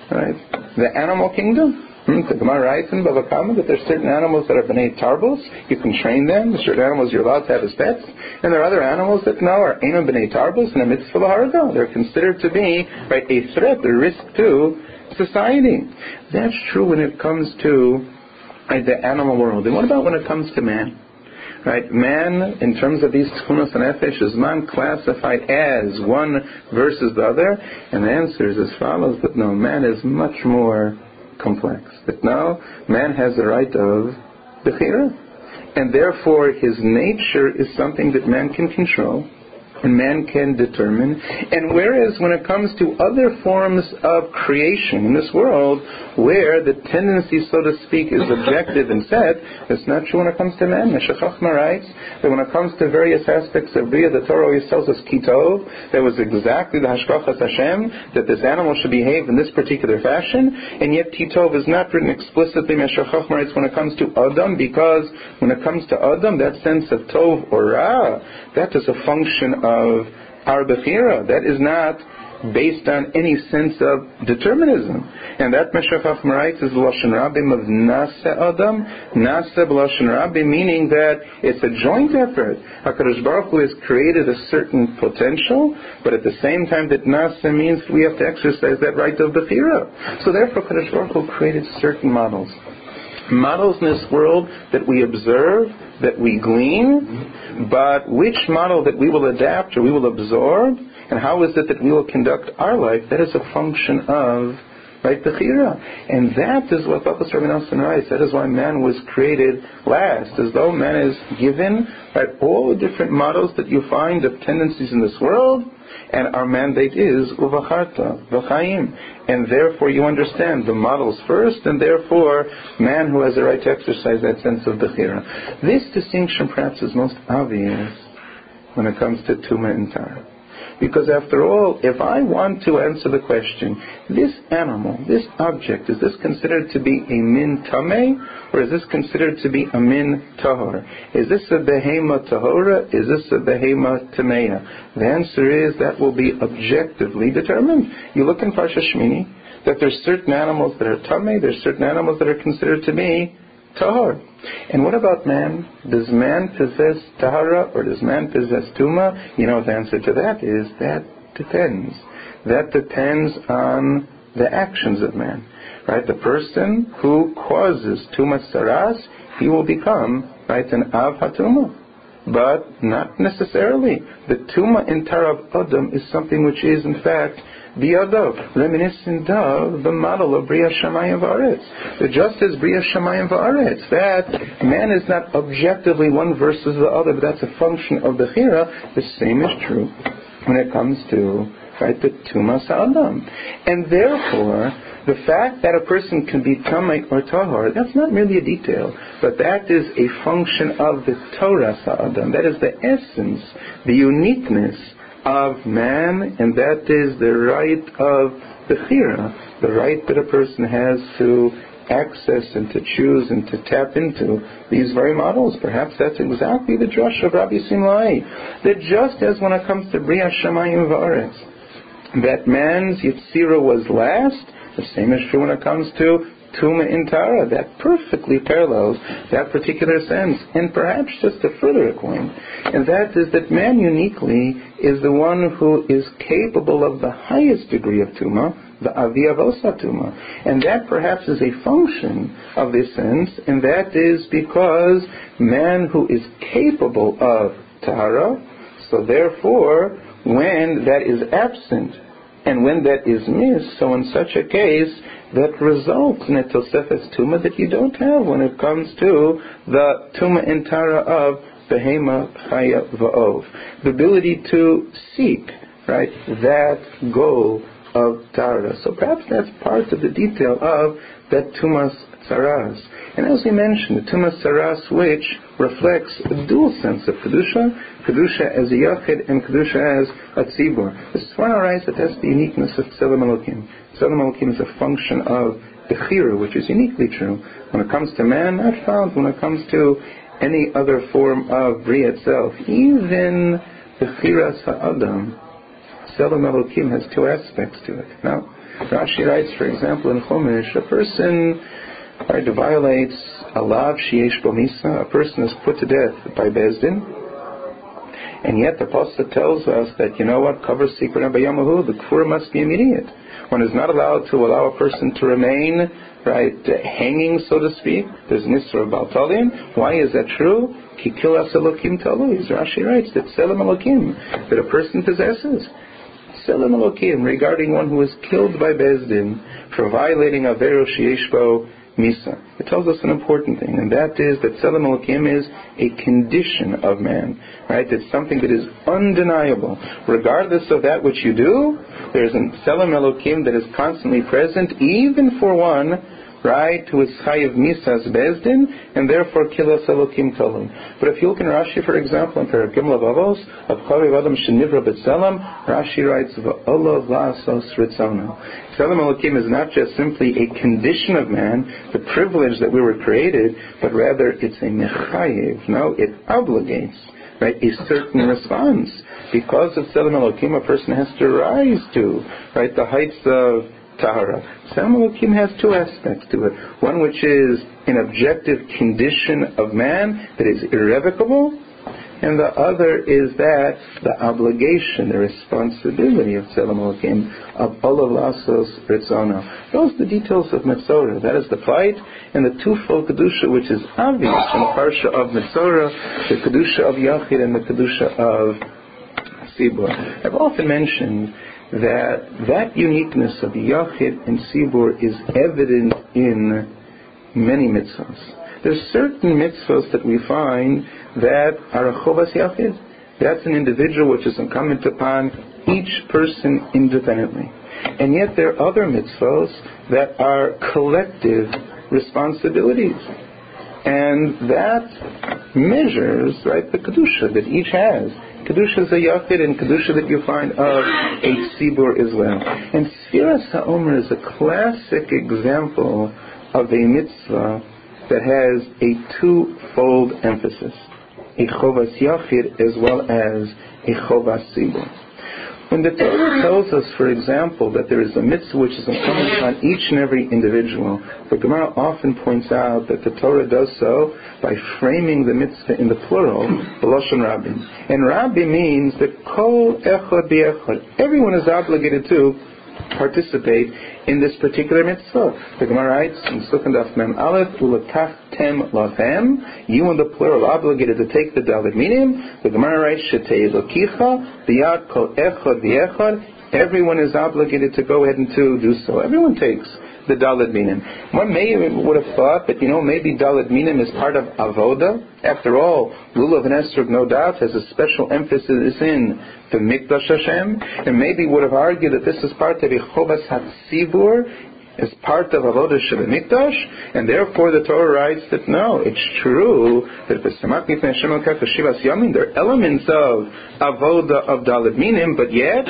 the animal kingdom. The Gemara writes in Bava Kama that there are certain animals that are b'nei tarbos. You can train them. There are certain animals you're allowed to have as pets. And there are other animals that are einam b'nei tarbos and a mitzvah l'harga. They're considered to be a threat, a risk to society. That's true when it comes to the animal world. And what about when it comes to man? Man, in terms of these tchunos and nefesh, is man classified as one versus the other? And the answer is as follows, that no, man is much more complex. That now, man has the right of bechira, and therefore his nature is something that man can control and man can determine. And whereas when it comes to other forms of creation in this world, where the tendency, so to speak, is objective and set, that's not true when it comes to man. Meshech Chochmah writes that when it comes to various aspects of Bria, the Torah always tells us kitov, that was exactly the hashkachas Hashem, that this animal should behave in this particular fashion, and yet kitov is not written explicitly, Meshech Chochmah writes, when it comes to Adam, because when it comes to Adam, that sense of tov or ra, that is a function of our bechira. That is not based on any sense of determinism. And that Meshech Chochmah writes is Lashon Rabim of Nase Adam, Nase B'Lashon Rabim, meaning that it's a joint effort. HaKadosh Baruch Hu has created a certain potential, but at the same time that Nase means we have to exercise that right of bechira. So therefore HaKadosh Baruch Hu created certain models in this world that we observe, that we glean, but which model that we will adapt or we will absorb, and how is it that we will conduct our life, that is a function of bechira. And that is what Baba Rabbi Nosson writes. That is why man was created last, as though man is given all the different models that you find of tendencies in this world, and our mandate is uvacharta, v'chaim. And therefore you understand the models first, and therefore man who has the right to exercise that sense of bechira. This distinction perhaps is most obvious when it comes to Tumah and Tara. Because after all, if I want to answer the question, this animal, this object, is this considered to be a min tameh, or is this considered to be a min tahor? Is this a behema tahora? Is this a behema tameya? The answer is that will be objectively determined. You look in Parsha Shmini, that there's certain animals that are tameh, there's certain animals that are considered to be tahor. And what about man? Does man possess tahara or does man possess tuma? You know what the answer to that is? That depends. That depends on the actions of man. The person who causes tuma saras, he will become an av hatuma. But not necessarily. The tuma in tara of Adam is something which is in fact biyadav, reminiscent of the model of Bria Shamayim V'aretz. Just as Bria Shamayim V'aretz, that man is not objectively one versus the other, but that's a function of the bechira. The same is true when it comes to the Tumas Adam. And therefore, the fact that a person can be tamei or tahor, that's not merely a detail, but that is a function of the Torah Sa'adam. That is the essence, the uniqueness of man, and that is the right of bechira, the right that a person has to access and to choose and to tap into these very models. Perhaps that's exactly the drush of Rabbi Simlai, that just as when it comes to Bria Shamayim V'aretz, that man's Yitzira was last, the same is true when it comes to Tuma in Tara. That perfectly parallels that particular sense. And perhaps just to further explain, and that is that man uniquely is the one who is capable of the highest degree of Tuma, the Avi Avosa Tuma. And that perhaps is a function of this sense, and that is because man who is capable of tahara. So therefore, when that is absent and when that is missed, so in such a case, that results in a tosefes tuma that you don't have when it comes to the tuma and tara of behema, chaya, va'ov. The ability to seek, right, that goal of tara. So perhaps that's part of the detail of that tumas saras. And as we mentioned, the tumas saras, which reflects a dual sense of kedusha as a yachid and kedusha as a tzibur. This is one arise that has the uniqueness of tzelem elokim. Tzelem elokim is a function of bechira, which is uniquely true. When it comes to man, not found when it comes to any other form of bria itself. Even bechira sa'adam, tzelem elokim has two aspects to it. Now, Rashi writes, for example, in Chumash, a person violates a lav sheyesh bo misa, a person is put to death by Bezdin, and yet the pasuk tells us that, you know what, cover secret bayamahu, the kfura must be immediate. One is not allowed to allow a person to remain, hanging, so to speak. There's an issur of baltalin. Why is that true? Ki kilas elokim taluis. Rashi writes that tzelem elokim, that a person possesses. Tzelem elokim, regarding one who is killed by Bezdin for violating avero sheyesh bo misa. It tells us an important thing, and that is that tzelem elokim is a condition of man. It's something that is undeniable. Regardless of that which you do, there's a tzelem elokim that is constantly present, even for one, who is chayiv misas bezdin, and therefore kilas elokim talum. But if you look in Rashi, for example, in Perek Gimel Avos, of chaviv adam shenivra b'tzelem, Rashi writes, v'olav la'asos ritzono. Tzelem elokim is not just simply a condition of man, the privilege that we were created, but rather it's a mechayiv. No, it obligates, a certain response. Because of tzelem elokim, a person has to rise to, the heights of tahara. Tzelem elokim has two aspects to it. One which is an objective condition of man that is irrevocable, and the other is that the obligation, the responsibility of tzelem elokim, of olav lasos ritzono. Those are the details of Metzorah. That is the plight and the twofold kedusha which is obvious in the parsha of Metzorah, the kedusha of Yachid and the kedusha of Tzibur. I've often mentioned that uniqueness of Yachid and Tzibur is evident in many mitzvahs. There's certain mitzvahs that we find that are a chovas Yachid. That's an individual which is incumbent upon each person independently. And yet there are other mitzvahs that are collective responsibilities. And that measures, the kedusha that each has. Kedusha is a yachid, and kedusha that you find of a tzibur as well. And Sfiras HaOmer is a classic example of a mitzvah that has a twofold emphasis, a chovas yachid as well as a chovas tzibur. When the Torah tells us, for example, that there is a mitzvah which is incumbent on each and every individual, the Gemara often points out that the Torah does so by framing the mitzvah in the plural, b'lashon rabim. And rabim means that kol echad b'echad, everyone is obligated to participate in this particular mitzvah. The Gemara writes in Sukkot Daf Mem Aleph, ulakachtem lachem, you in the plural obligated to take the Dalet Minim. The Gemara writes, shetei elokicha b'yad kol echad v'echad, everyone is obligated to go ahead and to do so. Everyone takes the Dalet Minim. One would have thought that, maybe Dalet Minim is part of Avoda. After all, Lulav and Esrog, no doubt, has a special emphasis in the Mikdash Hashem, and maybe would have argued that this is part of a Chovas HaTzibur, as part of Avodah Shel Mikdash, and therefore the Torah writes that no, it's true that there are elements of Avodah of Dalet Minim, but yet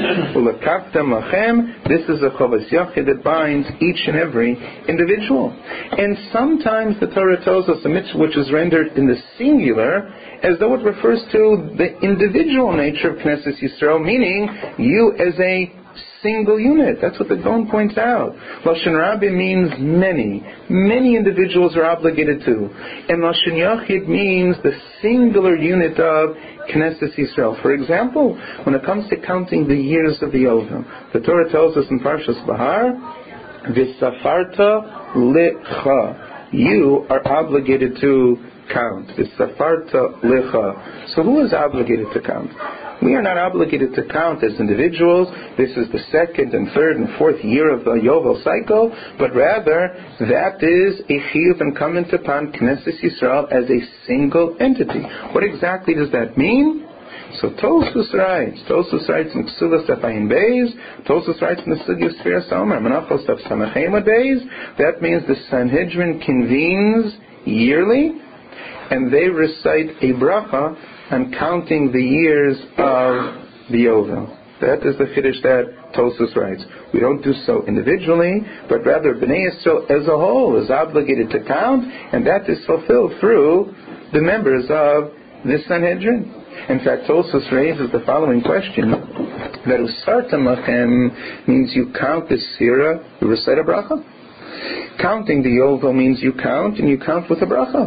this is a Chovas Yachid that binds each and every individual. And sometimes the Torah tells us a mitzvah which is rendered in the singular as though it refers to the individual nature of Knesset Yisrael, meaning you as a single unit. That's what the Gaon points out. Lashon Rabbi means many individuals are obligated to. And Lashon Yachid means the singular unit of Knesset Yisrael. For example, when it comes to counting the years of the Yovel, the Torah tells us in Parshas Bahar, V'safarta lecha, you are obligated to count. V'safarta lecha. So who is obligated to count? We are not obligated to count as individuals. This is the second and third and fourth year of the Yovel cycle, but rather that is a chiyuv incumbent upon Knesset Yisrael as a single entity. What exactly does that mean? So Tosfos writes in Ksuvas Ayin Beis, Tosfos writes in the Sugya of Sfiras Omer, Menachos Daf Samachem Beis, that means the Sanhedrin convenes yearly, and they recite a bracha on counting the years of the Yovel. That is the Chiddush that Tosfos writes. We don't do so individually, but rather Bnei Yisrael as a whole is obligated to count, and that is fulfilled through the members of this Sanhedrin. In fact, Tosfos raises the following question, that Usarta Machem means you count the Sira, you recite a bracha. Counting the Yovel means you count, and you count with a bracha.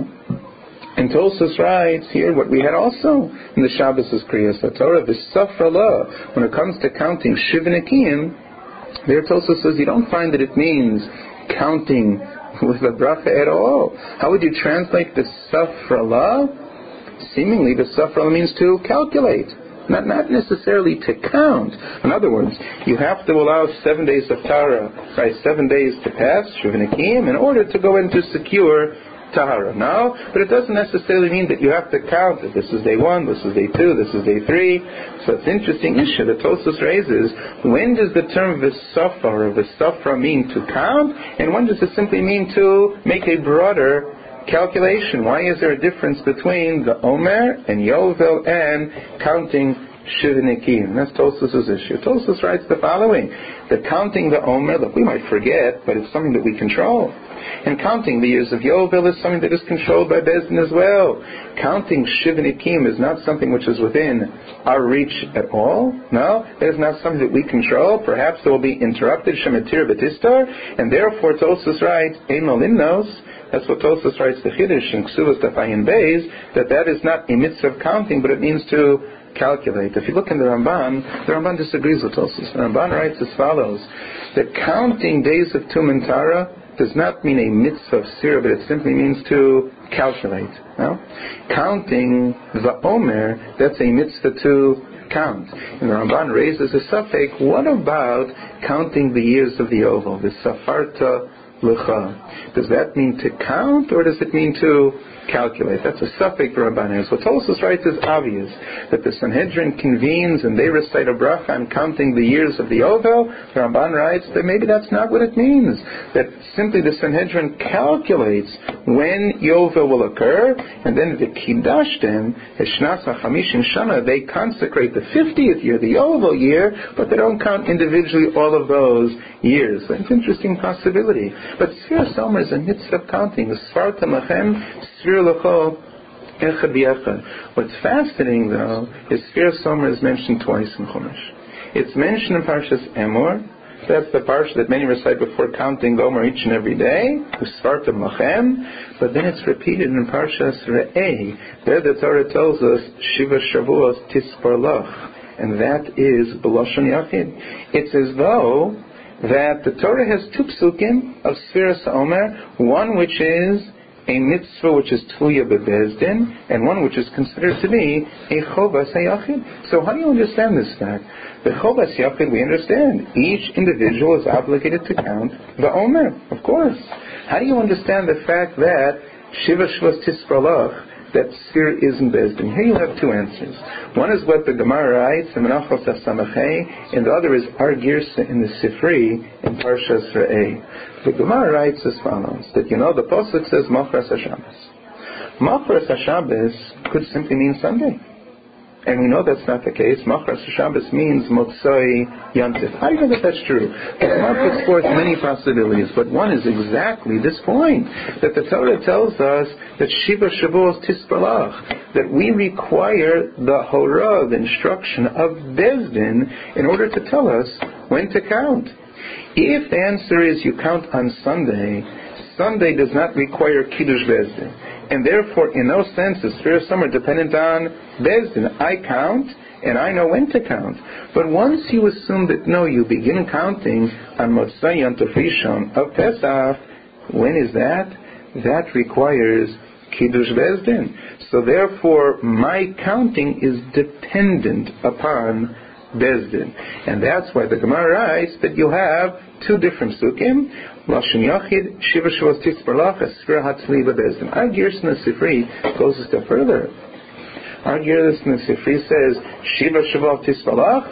And Tosfos writes here what we had also in the Shabbos' Kriyas HaTorah, the Safra La. When it comes to counting Shiva Nekiim, there Tosfos says you don't find that it means counting with a bracha at all. How would you translate the Safra La? Seemingly the Safra La means to calculate, not necessarily to count. In other words, you have to allow 7 days of Tahara, right, 7 days to pass, Shiva Nekiim, in order to go in to secure Tahara. No, but it doesn't necessarily mean that you have to count that this is day 1, this is day 2, this is day 3. So it's an interesting issue that Tosfos raises. When does the term V'safar or V'safra mean to count, and when does it simply mean to make a broader calculation? Why is there a difference between the Omer and Yovel and counting Shiva Nekiim? That's Tosfos' issue. Tosfos writes the following, that counting the Omer, look, we might forget, but it's something that we control. And counting the years of Yovel is something that is controlled by Beis Din as well. Counting Shiva Nekiim is not something which is within our reach at all. No, that is not something that we control. Perhaps it will be interrupted, Shematir Batistar, and therefore Tosfos writes, Eino Limnos. That's what Tosfos writes the Chiddush in Ksuvas Daf Ayin Beis, that is not a mitzvah of counting, but it means to calculate. If you look in the Ramban disagrees with Tosfos. The Ramban writes as follows, that counting days of Tum and Tara does not mean a mitzvah of Sira, but it simply means to calculate. No? Counting the Omer, that's a mitzvah to count. And the Ramban raises a suffix, what about counting the years of the Yovel, the Safarta Lecha? Does that mean to count, or does it mean to calculate? That's a suffix the Ramban has. What Tosfos writes is obvious, that the Sanhedrin convenes and they recite a bracha on counting the years of the Yovel. The Ramban writes that maybe that's not what it means, that simply the Sanhedrin calculates when Yovel will occur, and then the Kiddashtem, Eshnas HaChamishim Shana, they consecrate the 50th year, the Yovel year, but they don't count individually all of those years. That's an interesting possibility. But Sfiras Omer is a mitzvah of counting. Sfarta Machem, What's fascinating, though, is Sfiras Omer is mentioned twice in Chumash. It's mentioned in Parshas Emor. That's the parsha that many recite before counting the Omer each and every day, the Sfarta Machem. But then it's repeated in Parshas Re'eh. There the Torah tells us, Shiva Shavuos Tispar Lach. And that is B'lashon Yachid. It's as though that the Torah has 2 psukim of Sfiras Omer, one which is a mitzvah which is Tluya Bebeis Din, and one which is considered to be a Chovas HaYachid. So how do you understand this fact? The Chovas Yachid, we understand. Each individual is obligated to count the Omer, of course. How do you understand the fact that Shiva Shvos Tispralach, that Sfir isn't Beis Din? Here you have 2 answers. One is what the Gemara writes in Menachos Daf Samachem, and the other is Ar Girsa in the Sifri in Parshas Re'eh. The Gemara writes as follows, that the Pasuk says Machras HaShabbos. Machras HaShabbos could simply mean Sunday. And we know that's not the case. Machras HaShabbos means Motzai Yantif. How do you know that that's true? The Gemara puts forth many possibilities, but one is exactly this point, that the Torah tells us that Shiva Shavuos Tispalach, that we require the Horah, the instruction of Beis Din, in order to tell us when to count. If the answer is you count on Sunday, Sunday does not require Kiddush Beis Din. And therefore, in no sense, is Sfiras Omer dependent on Beis Din. I count, and I know when to count. But once you assume that, no, you begin counting on Motzai Yom Tov Rishon of Pesach, when is that? That requires Kiddush Bezdin. So therefore, my counting is dependent upon Bezdin. And that's why the Gemara writes that you have two different sukkim, Lashon Yachid, Shiva Shavuos Tisparlach, Esfira Hatzli Bezdin. Our Gerson Sifri goes a step further. Our Gerson Sifri says, Shiva Shavuos Tisparlach,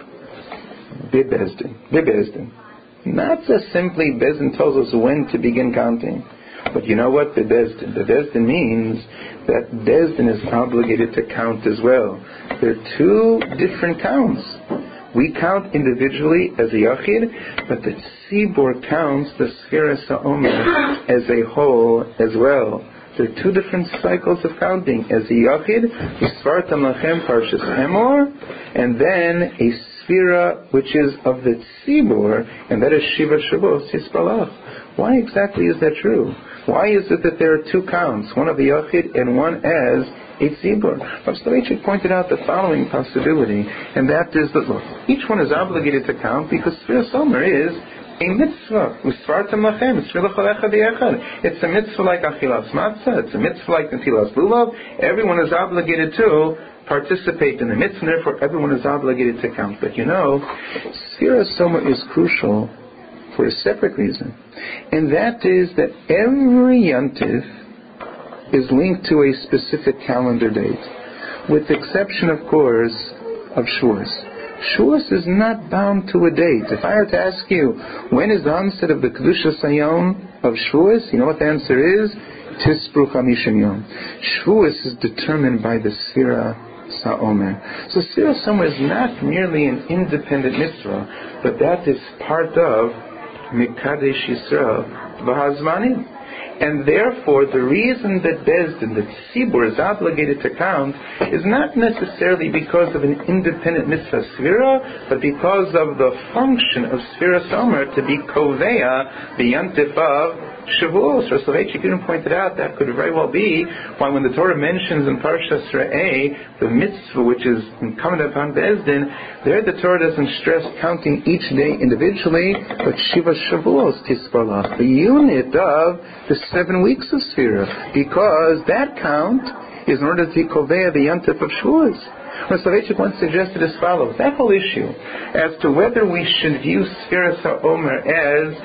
Bezdin. Not just simply Bezdin tells us when to begin counting. But you know what? Bezdin means that Bezdin is obligated to count as well. There are two different counts. We count individually as a Yachid, but the Tzibur counts the Sfiras HaOmer as a whole as well. There are two different cycles of counting. As a Yachid, Yisvartam Lachem Parshas Emor, and then a Sfira which is of the Tzibur, and that is Shiva Shavuos Yisparlach. Why exactly is that true? Why is it that there are two counts, one of the Yachid and one as a Tzibur? Rav Soloveitchik pointed out the following possibility, and that is that, look, each one is obligated to count because Sfiras Omer is a mitzvah. It's a mitzvah like Achilas Matzah, it's a mitzvah like Netilas Lulav. Everyone is obligated to participate in the mitzvah, and therefore everyone is obligated to count. But you know, Sfiras Omer is crucial for a separate reason, and that is that every Yantif is linked to a specific calendar date, with the exception, of course, of Shavuos. Shavuos is not bound to a date. If I were to ask you, when is the onset of the Kedushas Hayom of Shavuos, you know what the answer is? Tispru Chamishim Yom. Shavuos is determined by the Sfira Sa'omer. So Sfira Sa'omer is not merely an independent mitzvah, but that is part of Mekadesh Yisrael V'Hazmanim. And therefore, the reason that Bezdin, that Tzibur, is obligated to count is not necessarily because of an independent mitzvah Sfira, but because of the function of Sfira Somer to be Koveya, the Yantif of Shavuos. Rav Soloveitchik even pointed out that could very well be why when the Torah mentions in Parshas Re'eh the mitzvah which is incumbent upon Bezdin, there the Torah doesn't stress counting each day individually, but Shiva Shavuos Tisparlach, the unit of the 7 weeks of Sfira, because that count is in order to be Koveya, the Yantif of Shavuos. Rav Soloveitchik once suggested as follows: that whole issue as to whether we should view Sfiras HaOmer as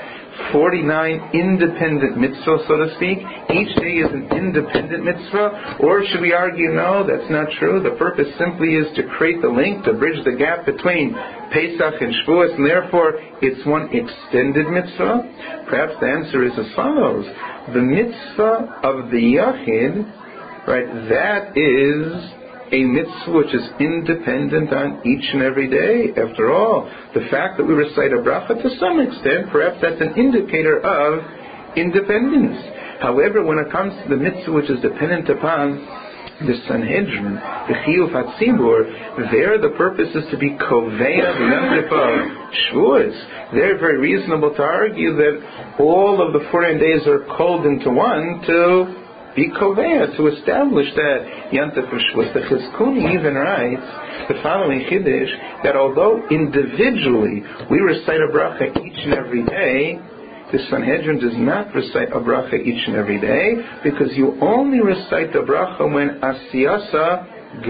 49 independent mitzvah, so to speak, each day is an independent mitzvah, or should we argue, no, that's not true, the purpose simply is to create the link, to bridge the gap between Pesach and Shavuos, and therefore it's one extended mitzvah? Perhaps the answer is as follows: the mitzvah of the Yachid, right, that is a mitzvah which is independent on each and every day. After all, the fact that we recite a bracha, to some extent, perhaps that's an indicator of independence. However, when it comes to the mitzvah which is dependent upon the Sanhedrin, the Chiyuv HaTzibur, there the purpose is to be Koveya, the Yantif of Shavuos. They're very reasonable to argue that all of the 49 days are called into one to be Koveya, to establish that Yantif of Shavuos. The Chizkuni even writes the following Chiddush, that although individually we recite a bracha each and every day, the Sanhedrin does not recite a bracha each and every day, because you only recite the bracha when Asiyasa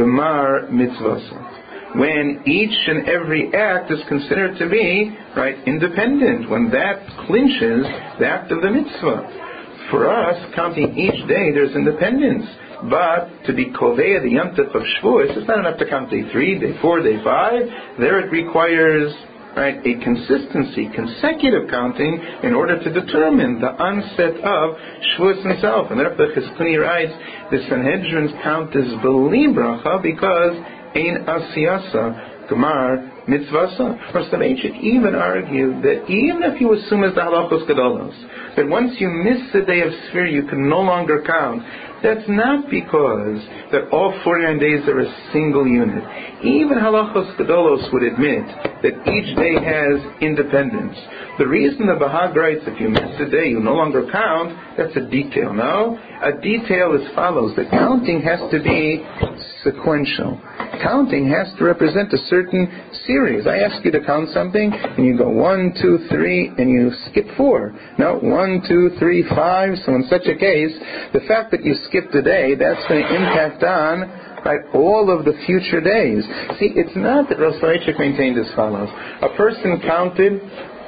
Gemar Mitzvasa, when each and every act is considered to be, right, independent, when that clinches the act of the mitzvah. For us, counting each day, there's independence. But to be Koveya, the Yantif of Shavuos, it's not enough to count day 3, day 4, day 5. There it requires, right, a consistency, consecutive counting, in order to determine the onset of Shavuos himself. And therefore, Chizkuni writes, the Sanhedrin's count is B'li Bracha because Ein Asiyasa Gemar Mitzvasa. Rav Soloveitchik even argued that even if you assume as the Halachos Gedolos, that once you miss the day of Sfira, you can no longer count, that's not because that all 49 days are a single unit. Even Halachos Gedolos would admit that each day has independence. The reason the Bahag writes, if you miss a day, you no longer count, that's a detail. No? A detail as follows: the counting has to be sequential. counting has to represent a certain series. I ask you to count something, and you go 1, 2, 3, and you skip 4. No, 1, 2, 3, 5. So in such a case, the fact that you skipped a day, that's going to impact on all of the future days. See, it's not that Rav Soloveitchik maintained as follows. A person counted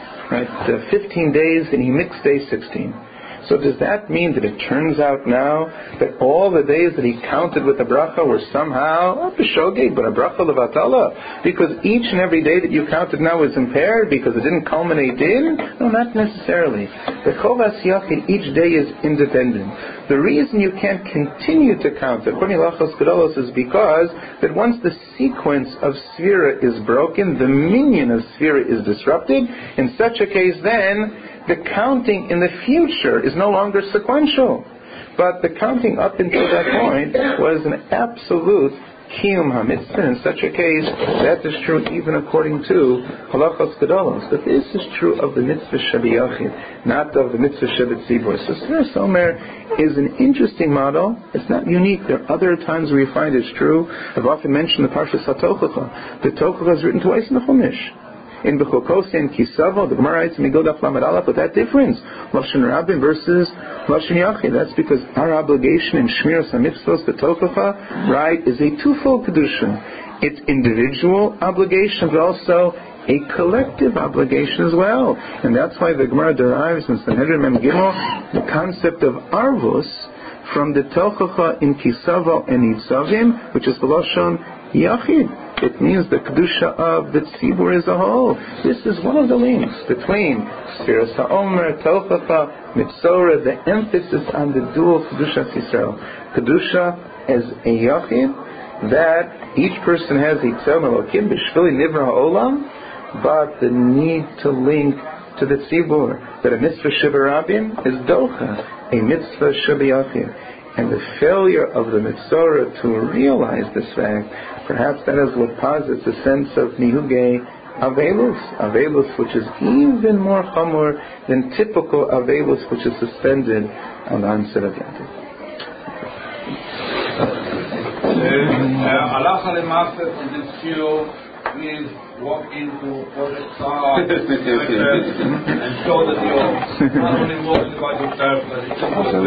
15 days, and he mixed day 16. So does that mean that it turns out now that all the days that he counted with a bracha were somehow not a shogeg, but a bracha levatala? Because each and every day that you counted now is impaired because it didn't culminate in? No, not necessarily. The chovas yachid, each day is independent. The reason you can't continue to count according to Lachos Gedolos is because that once the sequence of Sfira is broken, the minion of Sfira is disrupted. In such a case, then the counting in the future is no longer sequential. But the counting up until that point was an absolute kiyum hamitzvah. In such a case, that is true even according to halachos gedolos. But this is true of the mitzvah shabiyachid, not of the mitzvah shabitzibur. So Sfiras Omer is an interesting model. It's not unique. There are other times where we find it's true. I've often mentioned the Parshas HaTochacha. The Tochacha is written twice in the Chumash. In Bechokose and Kisavo, the Gemara writes Migdal Daf Lamed Aleph with that difference. Lashon Rabin versus Lashon Yachid. That's because our obligation in Shmiras HaMitzvos, the Tochacha, right, is a twofold kedusha. It's individual obligation, but also a collective obligation as well. And that's why the Gemara derives in Sanhedrin Mem Gimel the concept of Arvus from the Tochacha in Kisavo and Nitzavim, which is the Lashon Yachid. It means the kedusha of the tzibur as a whole. This is one of the links between Sfiras HaOmer, Tochacha, Mitzorah, the emphasis on the dual kedusha Yisrael. Kedusha as a yachid, that each person has Yitzhak Elokim, B'shvili Nivra HaOlam, but the need to link to the tzibur, that a mitzvah Shebarabim is docha, a mitzvah Shabiyachid. And the failure of the Mitzorah to realize this fact, perhaps that is what posits a sense of Nihuge Avelus, which is even more chamor than typical Avelus, which is suspended on the onset of Yom Tov. Halacha L'Maaseh in this shiur, please walk into Project Sahara and show that you're not only walking about yourself, but it's also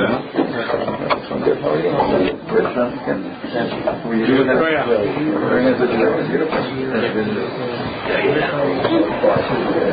there.